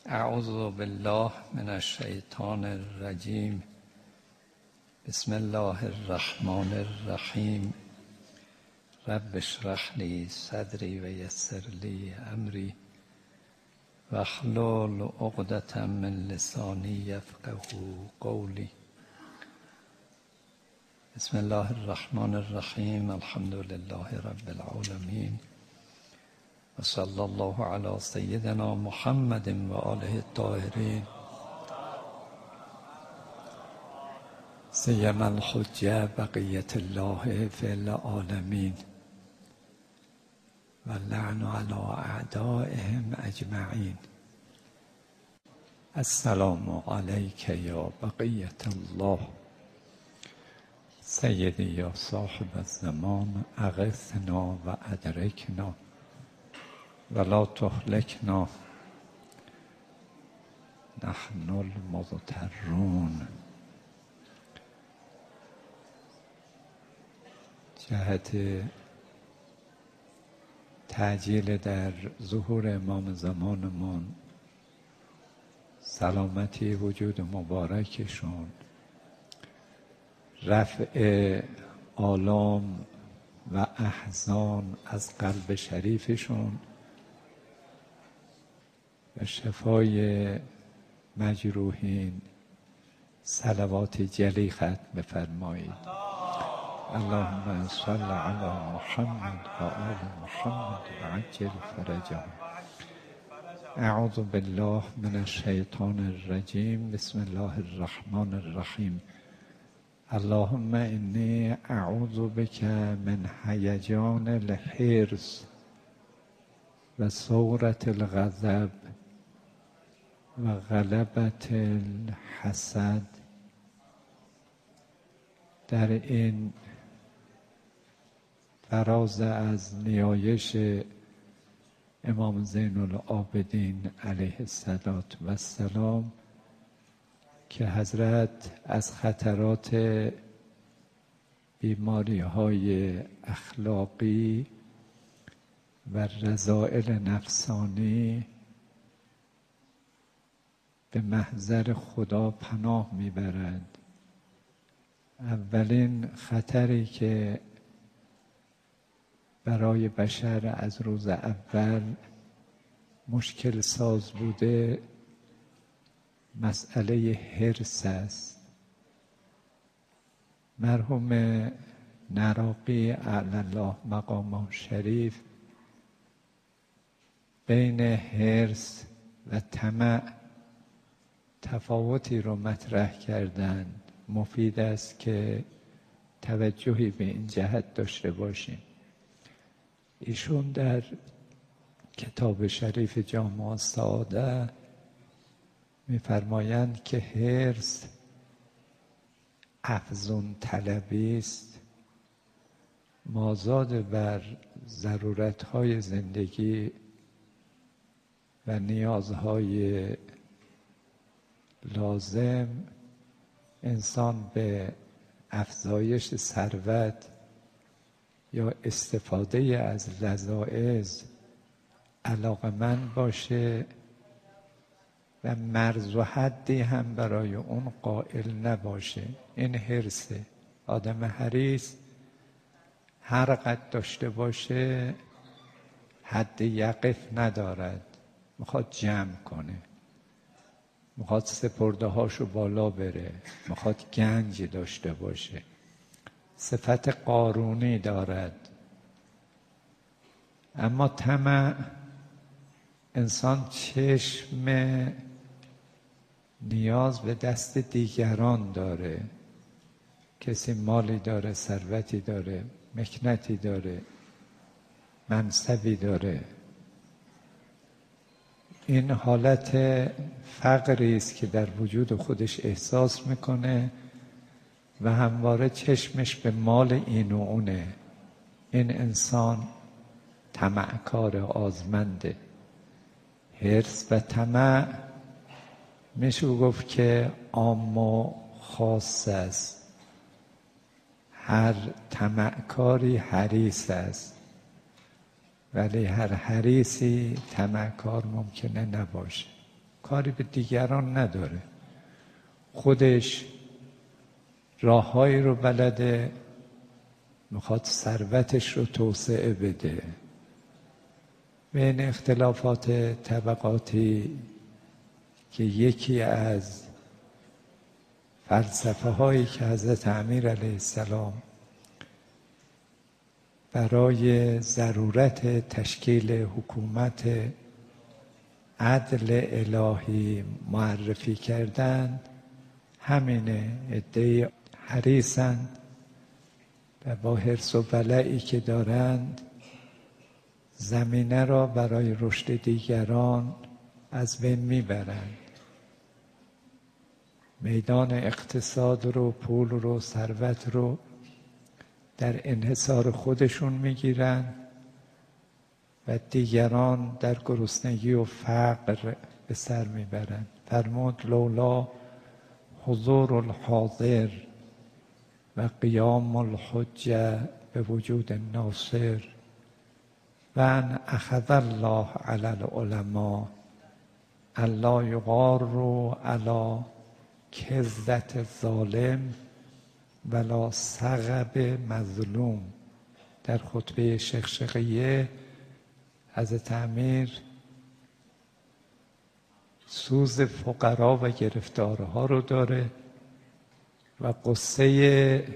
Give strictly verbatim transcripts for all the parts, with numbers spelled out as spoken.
اعوذ بالله من الشیطان الرجیم. بسم الله الرحمن الرحیم. رب اشرح لی صدری و یسر لی امری واحلل عقدة من لسانی یفقهوا قولی. بسم الله الرحمن الرحیم. الحمد لله رب العالمین و صلی الله علی سیدنا محمد و آله الطاهرین سیما الحجة بقیة الله فی العالمین و اللعن علی اعدائهم اجمعین. السلام علیک یا بقیة الله سیدی یا صاحب الزمان، اغثنا و ادرکنا ولا تهلکنا نحن المضطرون. جهت تعجیل در ظهور امام زمانمان، سلامتی وجود مبارکشون، رفع آلام و احزان از قلب شریفشون و شفای مجروحین، صلوات جلی ختم بفرمایید. اللهم صل علی محمد و آل محمد و عجل فرجهم. اعوذ بالله من الشیطان الرجیم. بسم الله الرحمن الرحیم. اللهم انی اعوذ بک من هیجان الحرص و ثورة الغضب و غلبة الحسد. در این فراز از نیایش امام زین العابدین علیه السلام که حضرت از خطرات بیماری های اخلاقی و رذائل نفسانی به محضر خدا پناه میبرند. اولین خطری که برای بشر از روز اول مشکل ساز بوده مسئله حرص است. مرحوم نراقی اعلی الله مقامه شریف بین حرص و طمع تفاوتی رو مطرح کردند. مفید است که توجهی به این جهت داشته باشیم. ایشون در کتاب شریف جامع السعاده می‌فرمایند که حرص افزون طلبی است، مازاد بر ضرورت‌های زندگی و نیازهای لازم. انسان به افزایش ثروت یا استفاده از لذایذ علاقه‌مند باشه و مرز و حدی هم برای اون قائل نباشه. این حرصه. آدم حریص هر قد داشته باشه حد یقف ندارد، میخواد جمع کنه، میخواد سپرده هاشو بالا بره، میخواد گنج داشته باشه، صفت قارونی دارد. اما طمع، انسان چشم نیاز به دست دیگران داره. کسی مالی داره، ثروتی داره، مکنتی داره، منصبی داره. این حالت فقری است که در وجود خودش احساس میکنه و همواره چشمش به مال این و اونه. این انسان طمعکار آزمنده. حرص و طمع میشه گفت که عام و خاص است. هر طمعکاری حریص است، ولی هر حریصی طمعکار ممکنه نباشه. کاری به دیگران نداره. خودش راههایی رو بلده، میخواد ثروتش رو توسعه بده. بین اختلافات طبقاتی که یکی از فلسفه هایی که حضرت امیر علیه السلام برای ضرورت تشکیل حکومت عدل الهی معرفی کردند همینه. عده‌ای حریصند و با حرص و ولعی که دارند زمینه را برای رشد دیگران از بین میبرند. میدان اقتصاد رو، پول رو، ثروت رو در انحصار خودشون میگیرن و دیگران در گرسنگی و فقر به سر میبرن. فرمود لولا حضور الحاضر و قیام الحجه به وجود الناصر و ان اخذ الله علی العلماء الا یغاروا علی کذة الظالم ولا سغب مظلوم. در خطبه شقشقیه حضرت امیر سوز فقرا و گرفتارها رو داره و قصه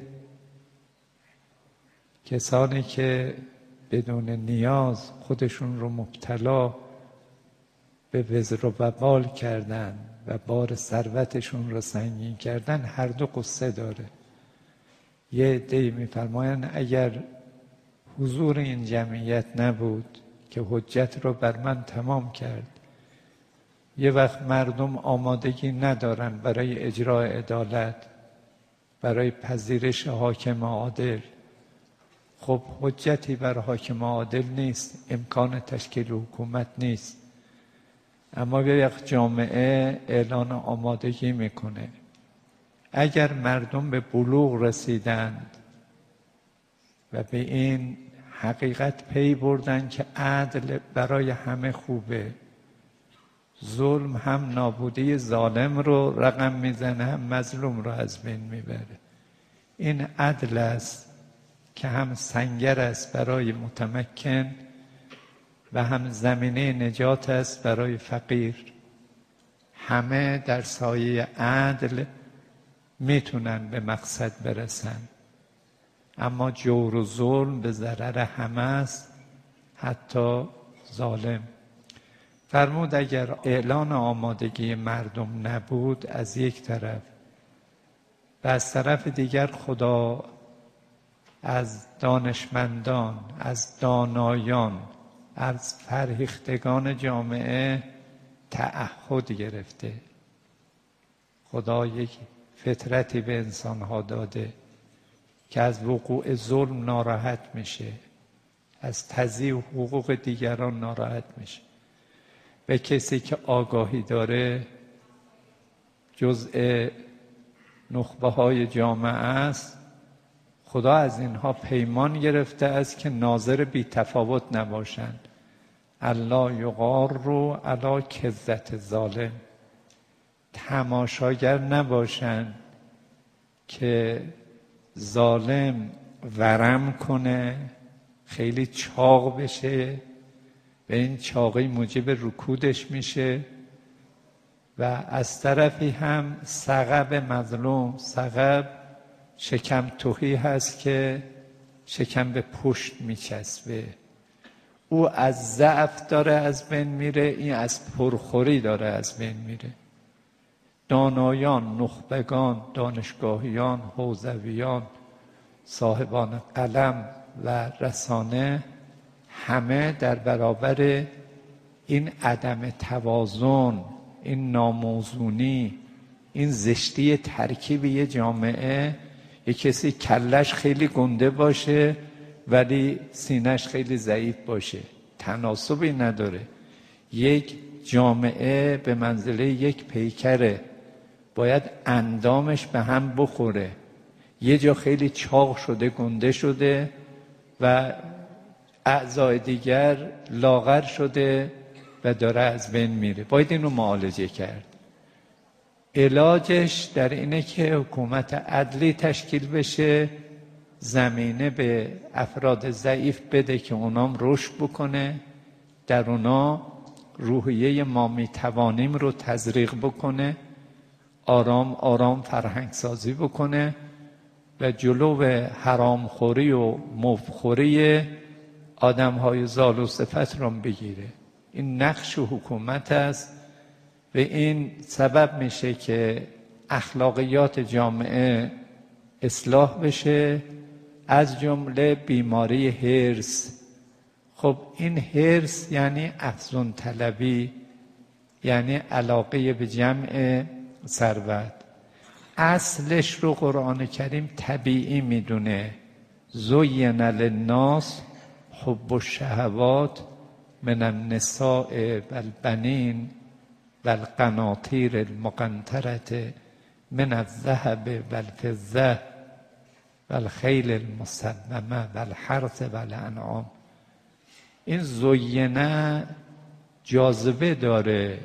کسانی که بدون نیاز خودشون رو مبتلا به وزر و وبال کردن و بار ثروتشون رو سنگین کردن، هر دو قصه داره. یه عده‌ای میفرمایند اگر حضور این جمعیت نبود که حجت رو بر من تمام کرد، یه وقت مردم آمادگی ندارن برای اجرای عدالت، برای پذیرش حاکم عادل. خب حجتی بر حاکم عادل نیست، امکان تشکیل حکومت نیست. اما یک جامعه اعلان آمادگی میکنه. اگر مردم به بلوغ رسیدند و به این حقیقت پی بردن که عدل برای همه خوبه، ظلم هم نابودی ظالم رو رقم میزنه، هم مظلوم رو از بین میبره. این عدل است که هم سنگر است برای متمکن و هم زمینه نجات است برای فقیر. همه در سایه عدل میتونن به مقصد برسن، اما جور و ظلم به ضرر همه است، حتی ظالم. فرمود اگر اعلان آمادگی مردم نبود از یک طرف و از طرف دیگر خدا از دانشمندان، از دانایان، از فرهیختگان جامعه تعهد گرفته. خدا یک فطرتی به انسانها داده که از وقوع ظلم ناراحت میشه، از تضییع حقوق دیگران ناراحت میشه. به کسی که آگاهی داره، جزء نخبه های جامعه است، خدا از اینها پیمان گرفته است که ناظر بی تفاوت نباشند. الله یغاروا علی کذة الظالم، تماشاگر نباشند که ظالم ورم کنه، خیلی چاق بشه و این چاقی موجب رکودش میشه، و از طرفی هم سغب مظلوم. سغب شکم تهی هست که شکم به پشت میچسبه. او از ضعف داره از بین میره، این از پرخوری داره از بین میره. دانایان، نخبگان، دانشگاهیان، حوزویان، صاحبان قلم و رسانه همه در برابر این عدم توازن، این ناموزونی، این زشتی ترکیب یه جامعه، یه کسی کلش خیلی گنده باشه ولی سینه‌اش خیلی ضعیف باشه، تناسبی نداره. یک جامعه به منزله یک پیکره، باید اندامش به هم بخوره. یه جا خیلی چاق شده، گنده شده و اعضای دیگر لاغر شده و و داره از بین میره. باید این رو معالجه کرد. علاجش در اینه که حکومت عدلی تشکیل بشه، زمینه به افراد ضعیف بده که اونام رشد بکنه، در اونا روحیه ما میتوانیم رو تزریق بکنه، آرام آرام فرهنگ سازی بکنه و جلو حرامخوری و مفخوری آدم های زال و صفت رو بگیره. این نقش حکومت است و این سبب میشه که اخلاقیات جامعه اصلاح بشه، از جمله بیماری حرص. خب این حرص یعنی افزون طلبی، یعنی علاقه به جمع ثروت. اصلش رو قرآن کریم طبیعی میدونه. زین للناس حب الشهوات من النساء والبنین والقناطیر المقنطرة من الذهب والفضة والخیل المسومة والحرث والانعام. این زینه جاذبه داره.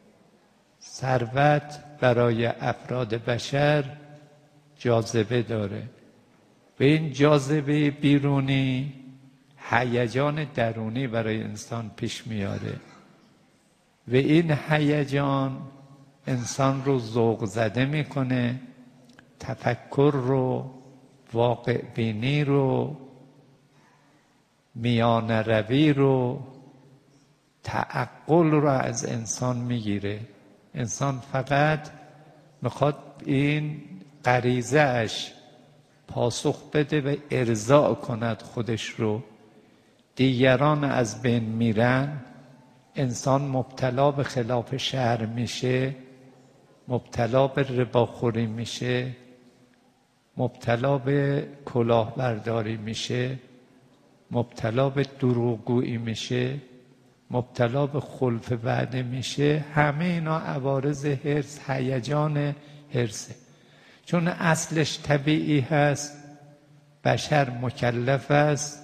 ثروت برای افراد بشر جاذبه داره و این جاذبه بیرونی هیجان درونی برای انسان پیش میاره و این هیجان انسان رو ذوق زده میکنه، تفکر رو، واقع بینی رو، میان روی رو، تعقل رو از انسان میگیره. انسان فقط میخواد این غریزه اش پاسخ بده و ارضاء کند خودش رو. دیگران از بین میرن، انسان مبتلا به خلاف شرع میشه، مبتلا به رباخوری میشه، مبتلا به کلاهبرداری میشه، مبتلا به دروغگویی میشه، مبتلا به خلف وعده میشه. همه اینا عوارض حرص، هیجان حرصه. چون اصلش طبیعی هست، بشر مکلف است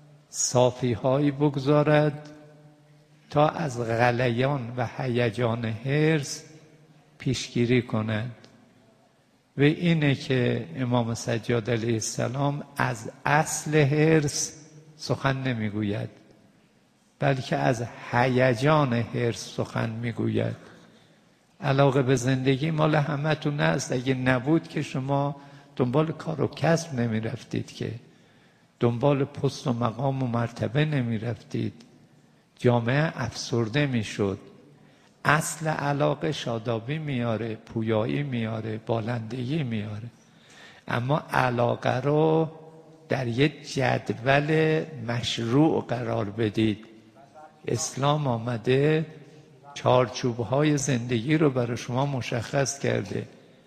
صافی هایی بگذارد تا از غلیان و هیجان حرص پیشگیری کند. و اینه که امام سجاد علیه السلام از اصل حرص سخن نمیگوید، بلکه از هیجان حرص سخن میگوید. علاقه به زندگی مال همتون است. اگه نبود که شما دنبال کار و کسب نمی رفتید، که دنبال پست و مقام و مرتبه نمی رفتید، جامعه افسرده می شد. اصل علاقه شادابی میاره، پویایی میاره، بالندگی میاره. اما علاقه رو در یک جدول مشروع قرار بدید. اسلام آمده چارچوب‌های زندگی رو برای شما مشخص کرده.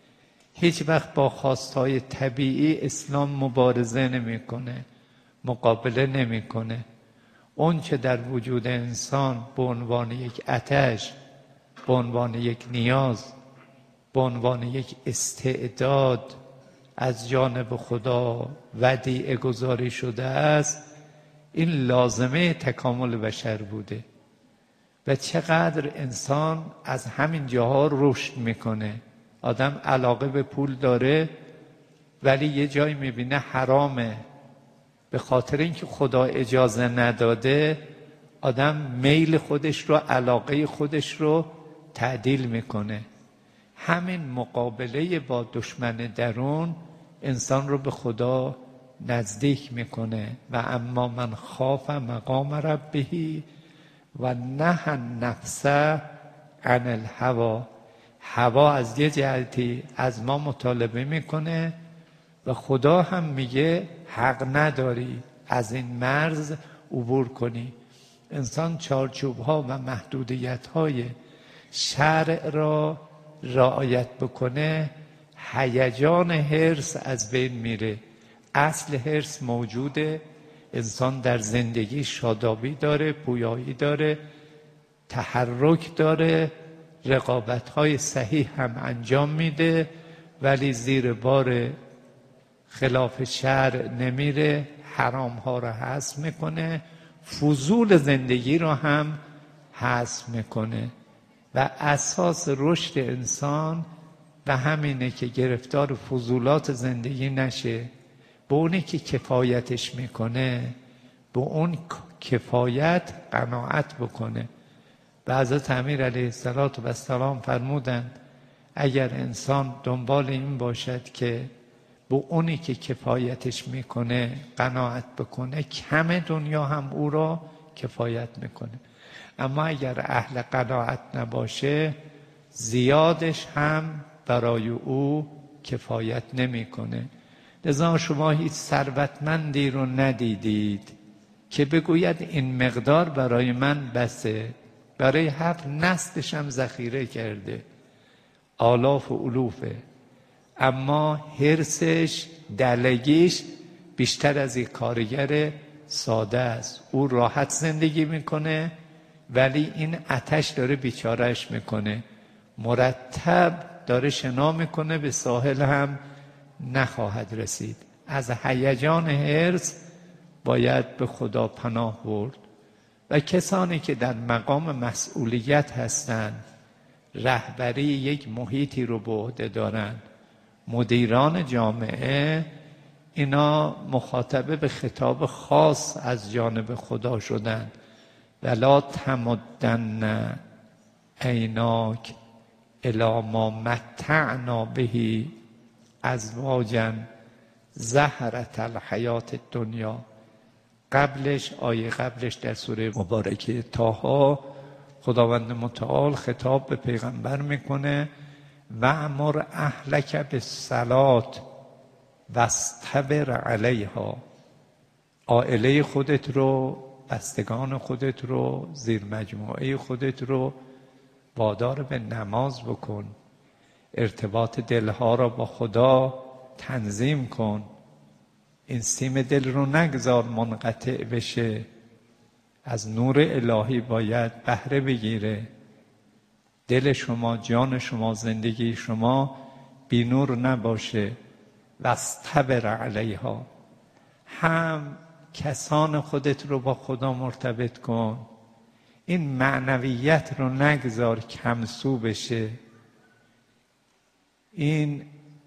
هیچ وقت با خواستهای طبیعی اسلام مبارزه نمی‌کنه، مقابله نمی‌کنه. اون که در وجود انسان به عنوان یک آتش، به عنوان یک نیاز، به عنوان یک استعداد از جانب خدا ودیعه گذاری شده است، این لازمه تکامل بشر بوده. و چقدر انسان از همین جاها رشد میکنه. آدم علاقه به پول داره ولی یه جایی میبینه حرامه، به خاطر اینکه خدا اجازه نداده آدم میل خودش رو، علاقه خودش رو تعدیل میکنه. همین مقابله با دشمن درون انسان رو به خدا نزدیک میکنه. و اما من خاف مقام ربه و نهى النفس عن الهوى. هوا از یه جهتی از ما مطالبه میکنه و خدا هم میگه حق نداری از این مرز عبور کنی. انسان چارچوب ها و محدودیت های شرع را رعایت بکنه، هیجان حرص از بین میره. اصل حرص موجوده. انسان در زندگی شادابی داره، پویایی داره، تحرک داره، رقابت‌های صحیح هم انجام میده، ولی زیر بار خلاف شرع نمیره، حرام‌ها رو حذف میکنه، فضول زندگی رو هم حذف میکنه و اساس رشد انسان و همینه که گرفتار فضولات زندگی نشه، به اونی که کفایتش میکنه به اون کفایت قناعت بکنه. و حضرت امیر علیه السلام فرمودند اگر انسان دنبال این باشد که به اونی که کفایتش میکنه قناعت بکنه، کم دنیا هم او را کفایت میکنه، اما اگر اهل قناعت نباشه زیادش هم برای او کفایت نمیکنه. لذا شما هیچ ثروتمندی رو ندیدید که بگوید این مقدار برای من بسه، برای هفت نسلش هم ذخیره کرده، آلاف و علوفه، اما حرصش، دلگیش بیشتر از یک کارگر ساده است. او راحت زندگی میکنه ولی این آتش داره بیچارهش میکنه، مرتب داره شنا میکنه، به ساحل هم نخواهد رسید. از هیجان حرص باید به خدا پناه برد. و کسانی که در مقام مسئولیت هستند، رهبری یک محیطی رو به عهده دارند، مدیران جامعه، اینا مخاطبه به خطاب خاص از جانب خدا شدند. ولا تمدن عیناک الی ما متعنا به ازواجا زهرة الحیات الدنیا. قبلش آیه قبلش در سوره مبارکه طه خداوند متعال خطاب به پیغمبر میکنه و امر اهلک بالصلاة واصطبر علیها. عائله خودت رو، بستگان خودت رو، زیر مجموعه خودت رو وادار به نماز بکن، ارتباط دلها را با خدا تنظیم کن، این سیم دل رو نگذار منقطع بشه، از نور الهی باید بهره بگیره. دل شما، جان شما، زندگی شما بی نور نباشه. واصطبر علیها. هم کسان خودت رو با خدا مرتبط کن، این معنویت رو نگذار کمسو بشه. این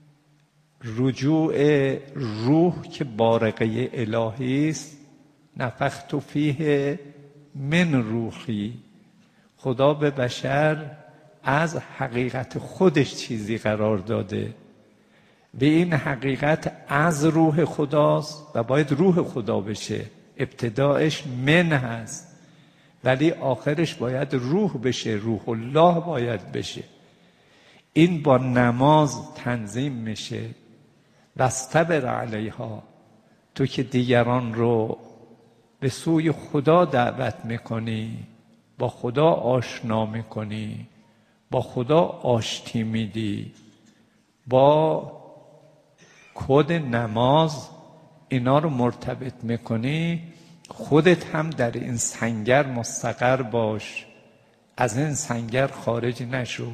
رجوع روح که بارقه الهی است، نفخت فیه من روحی. خدا به بشر از حقیقت خودش چیزی قرار داده و این حقیقت از روح خداست و باید روح خدا بشه. ابتدایش من هست ولی آخرش باید روح بشه، روح الله باید بشه. این با نماز تنظیم میشه. واصطبر علیها. تو که دیگران رو به سوی خدا دعوت میکنی، با خدا آشنا میکنی، با خدا آشتی میدی، با کد نماز اینا رو مرتبط میکنی، خودت هم در این سنگر مستقر باش، از این سنگر خارج نشو.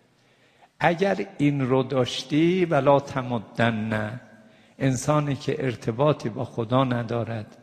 اگر این رو داشتی ولا تمدن، انسانی که ارتباطی با خدا ندارد،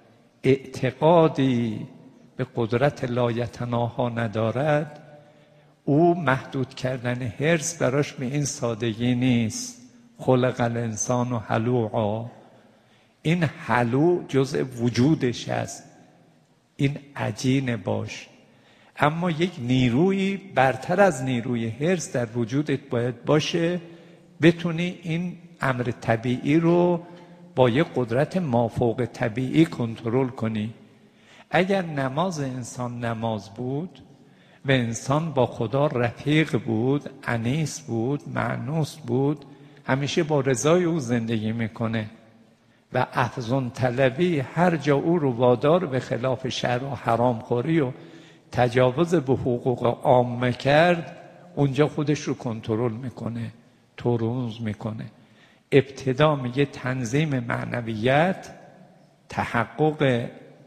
اعتقادی به قدرت لایتناها ندارد، او محدود کردن حرص براش به این سادگی نیست. خلق الانسان و هلوعا. این هلوع جزء وجودش است، این عجین باش. اما یک نیروی برتر از نیروی حرص در وجودت باید باشه، بتونی این امر طبیعی رو با یک قدرت مافوق طبیعی کنترل کنی. اگر نماز انسان نماز بود و انسان با خدا رفیق بود، انیس بود، مأنوس بود، همیشه با رضای او زندگی میکنه و افزون طلبی هر جا او رو وادار به خلاف شرع و حرام خوری و تجاوز به حقوق عامه کرد، اونجا خودش رو کنترل میکنه، تورنز میکنه. ابتدا میگه تنظیم معنویت، تحقق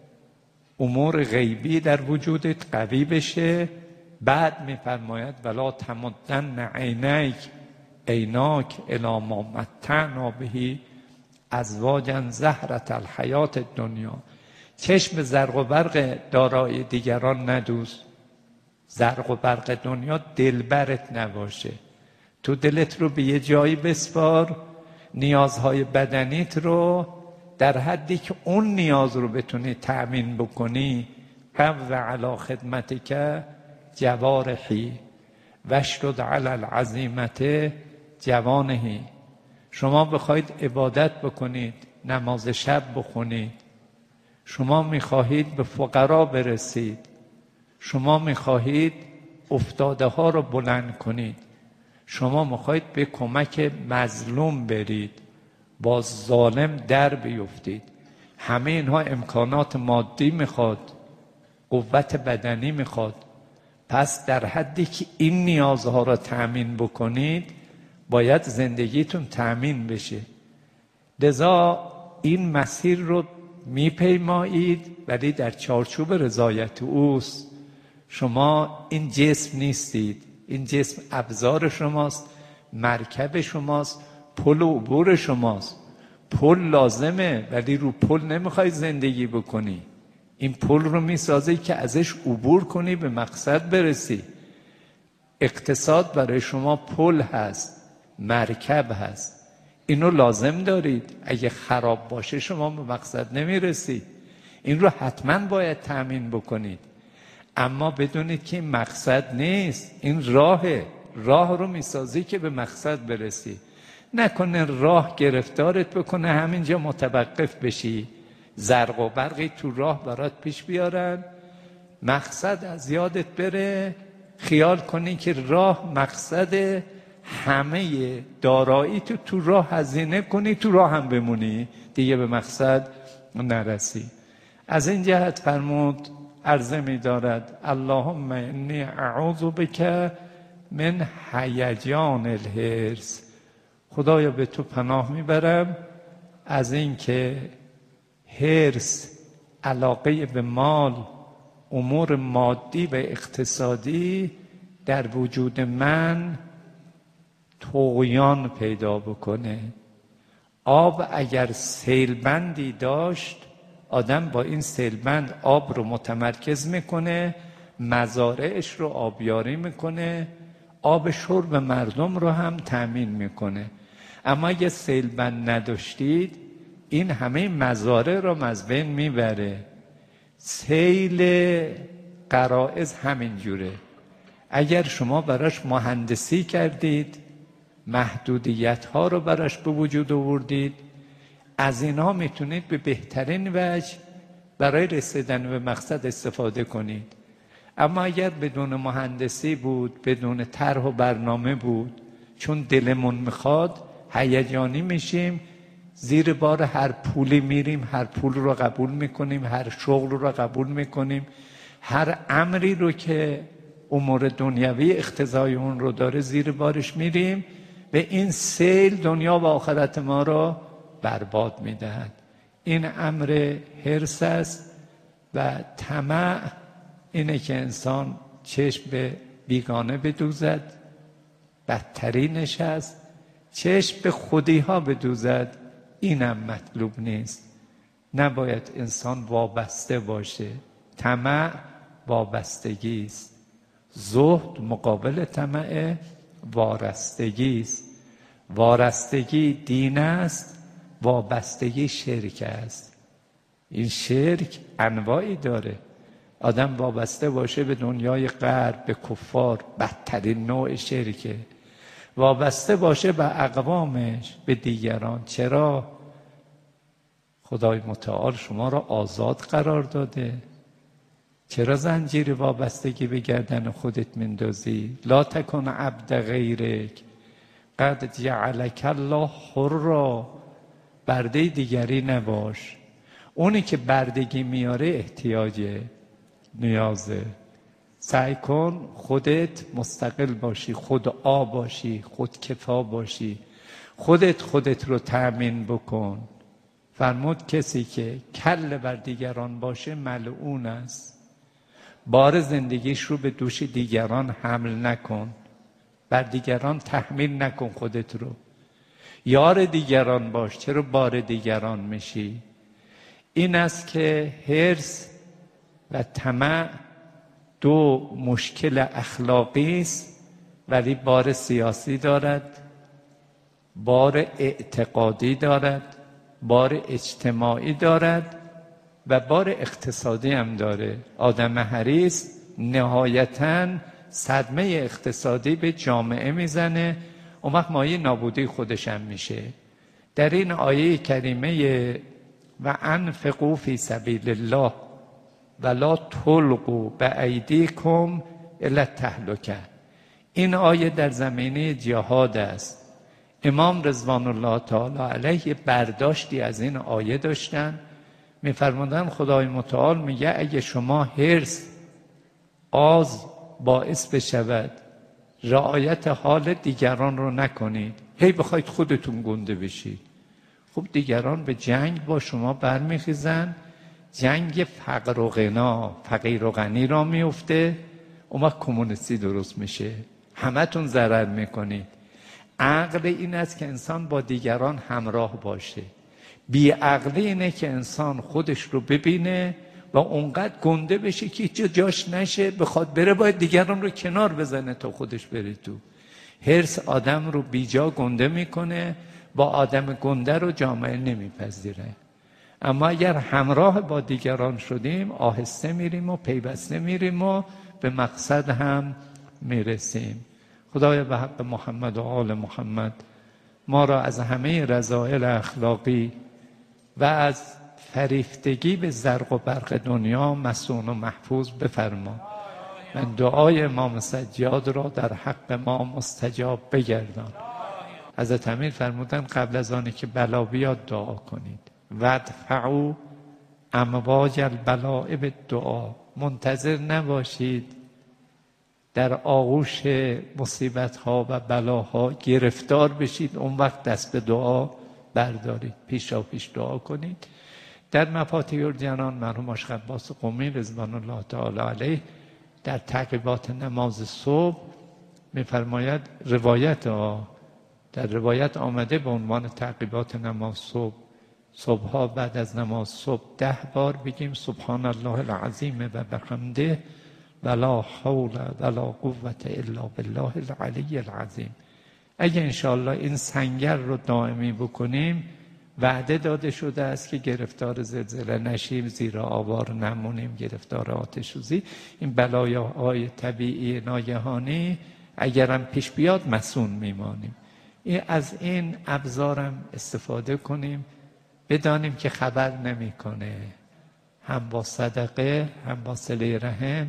امور غیبی در وجودت قوی بشه. بعد میفرماید ولا تمدن عینیک عیناک الی ما متعنا به ازواجا زهرة الحیات الدنیا. چشم زرق و برق دارای دیگران ندوز. زرق و برق دنیا دلبرت نباشه. تو دلت رو به یه جایی بسپار، نیازهای بدنیت رو در حدی که اون نیاز رو بتونی تأمین بکنی. قو علی خدمتک جوارحی واشدد علی العزیمة جوانحی. شما بخواید عبادت بکنید، نماز شب بخونید، شما میخواهید به فقرا برسید، شما میخواهید افتاده ها رو بلند کنید، شما میخواهید به کمک مظلوم برید، با ظالم در بیفتید، همه اینها امکانات مادی میخواد، قوت بدنی میخواد. پس در حدی که این نیازها را تأمین بکنید باید زندگیتون تأمین بشه. لذا این مسیر رو میپیمایید ولی در چارچوب رضایت اوست. شما این جسم نیستید، این جسم ابزار شماست، مرکب شماست، پل و عبور شماست. پل لازمه ولی رو پل نمیخوای زندگی بکنی. این پل رو میسازی که ازش عبور کنی به مقصد برسی. اقتصاد برای شما پل هست، مرکب هست، اینو لازم دارید. اگه خراب باشه شما به مقصد نمیرسید. این رو حتما باید تأمین بکنید، اما بدونید که این مقصد نیست، این راهه. راه رو میسازی که به مقصد برسی. نکنه راه گرفتارت بکنه همینجا متوقف بشی، زرق و برقی تو راه برات پیش بیارن، مقصد از یادت بره، خیال کنی که راه مقصد، همه دارایی تو تو راه هزینه کنی، تو راه هم بمونی، دیگه به مقصد نرسی. از این جهت فرمود عرضه می دارد اللهم انی اعوذ بک من هیجان الحرص. خدایا به تو پناه میبرم از این که حرص، علاقه به مال، امور مادی و اقتصادی در وجود من طغیان پیدا بکنه. آب اگر سیلبندی داشت، آدم با این سیلبند آب رو متمرکز میکنه، مزارعش رو آبیاری میکنه، آب شرب مردم رو هم تأمین میکنه. اما اگه سیلبند نداشتید این همه مزارع رو از بین میبره. سیل غرائز همین جوره. اگر شما براش مهندسی کردید، محدودیت ها رو براش به وجود آوردید، از اینها میتونید به بهترین وجه برای رسیدن به مقصد استفاده کنید. اما اگر بدون مهندسی بود، بدون طرح و برنامه بود، چون دلمون میخواد هیجانی میشیم، زیر بار هر پولی میریم، هر پول رو قبول میکنیم، هر شغل رو قبول میکنیم، هر امری رو که امور دنیوی اقتضای اون رو داره زیر بارش میریم، به این سیل دنیا و آخرت ما رو برباد میدهد. این امر حرص است. و طمع اینه که انسان چشم به بیگانه بدوزد، بدترینش است. چشم به خودی ها بدوزد، اینم مطلوب نیست. نباید انسان وابسته باشه. طمع وابستگی است. زهد مقابل طمع وارستگی است. وارستگی دین است، وابستگی شرک است. این شرک انواعی داره. آدم وابسته باشه به دنیای غرب، به کفار، بدترین نوع شرکه. وابسته باشه به اقوامش، به دیگران. چرا؟ خدای متعال شما را آزاد قرار داده. چرا زنجیر وابستگی به گردن خودت مندازی؟ لا تکن عبد غیرک قد جعلک الله حرا. برده دیگری نباش. اونی که بردگی میاره احتیاجه، نیازه. سعی کن خودت مستقل باشی، خودآ باشی، خودکفا باشی، خودت خودت رو تأمین بکن. فرمود کسی که کل بر دیگران باشه ملعون است. بار زندگیش رو به دوش دیگران حمل نکن، بر دیگران تحمیل نکن خودت رو. یار دیگران باش، چرا بار دیگران میشی؟ این است که حرص و طمع دو مشکل اخلاقی است ولی بار سیاسی دارد، بار اعتقادی دارد، بار اجتماعی دارد و بار اقتصادی هم داره. آدم هریس نهایتاً صدمه اقتصادی به جامعه میزنه، اون وقت مایه نابودی خودش هم میشه. در این آیه کریمه و انفقوا فی سبیل الله ولا تلقوا بایدیکم الی التهلکه، این آیه در زمینه جهاد است. امام رضوان الله تعالی علیه برداشتی از این آیه داشتن، میفرمودن خدای متعال میگه اگه شما حرص آز باعث بشود رعایت حال دیگران رو نکنید، هی بخواید خودتون گنده بشید، خب دیگران به جنگ با شما برمیخیزن، جنگ فقر و غنا، فقیر و غنی را میفته، اون وقت کمونیستی درست میشه، همه تون ضرر میکنید. عقل این است که انسان با دیگران همراه باشه، بی عقلی اینه که انسان خودش رو ببینه و اونقدر گنده بشه که هیچ جاش نشه، بخواد بره باید دیگران رو کنار بزنه تا خودش بره تو. حرص آدم رو بیجا گنده میکنه، با آدم گنده رو جامعه نمیپذیره. اما اگر همراه با دیگران شدیم آهسته میریم و پیوسته میریم و به مقصد هم میرسیم. خدایا به حق محمد و آل محمد ما را از همه رذائل اخلاقی و از فریفتگی به زرق و برق دنیا مصون و محفوظ بفرما. من دعای امام سجاد را در حق ما مستجاب بگردان. حضرت امیر فرمودن قبل از آنی که بلا بیاد دعا کنید. ودفعوا امواج البلاء بالدعا، منتظر نباشید در آغوش مصیبت ها و بلاها گرفتار بشید اون وقت دست به دعا بردارید، پیشا پیش دعا کنید. در مفاتیح الجنان مرحوم آشق عباس قمی رضوان الله تعالی علیه در تعقیبات نماز صبح میفرماید، روایت ها در روایت آمده به عنوان تعقیبات نماز صبح، صبحها بعد از نماز صبح ده بار بگیم سبحان الله العظیم و بحمده ولا حول ولا قوة الا بالله العلی العظیم. اگه انشاءالله این سنگر رو دائمی بکنیم وعده داده شده است که گرفتار زلزله نشیم، زیر آوار نمونیم، گرفتار آتش سوزی، این بلایاهای طبیعی ناگهانی اگرم پیش بیاد مصون میمانیم. این از این ابزارم استفاده کنیم، بدانیم که خبر نمیکنه، هم با صدقه هم با صله رحم.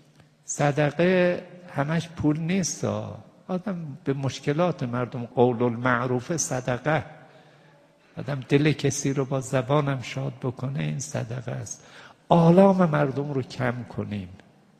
صدقه همش پول نیست، آدم به مشکلات مردم قول المعروف صدقه، آدم دل کسی رو با زبانم شاد بکنه، این صدقه است. آلام مردم رو کم کنیم،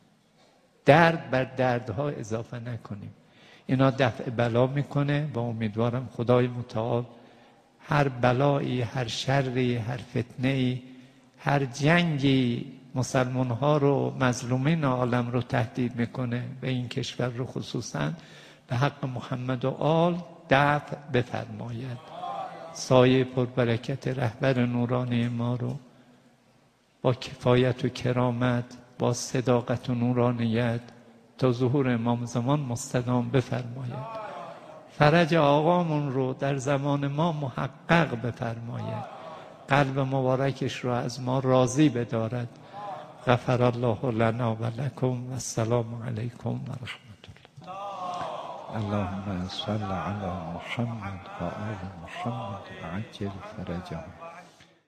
درد بر دردها اضافه نکنیم، اینا دفع بلا میکنه و امیدوارم خدای متعال هر بلایی، هر شری، هر فتنه‌ای، هر جنگی مسلمان ها رو، مظلومین عالم رو تهدید میکنه و این کشور رو خصوصا به حق محمد و آل دفع بفرماید. سایه پربرکت رهبر نورانی ما رو با کفایت و کرامت، با صداقت و نورانیت تا ظهور امام زمان مستدام بفرماید. فرج آقامون رو در زمان ما محقق بفرماید. قلب مبارکش رو از ما راضی بدارد. غفر الله لنا و لکم و السلام علیکم و رحمت الله. اللهم صل علی محمد و آل محمد و عجل فرجهم.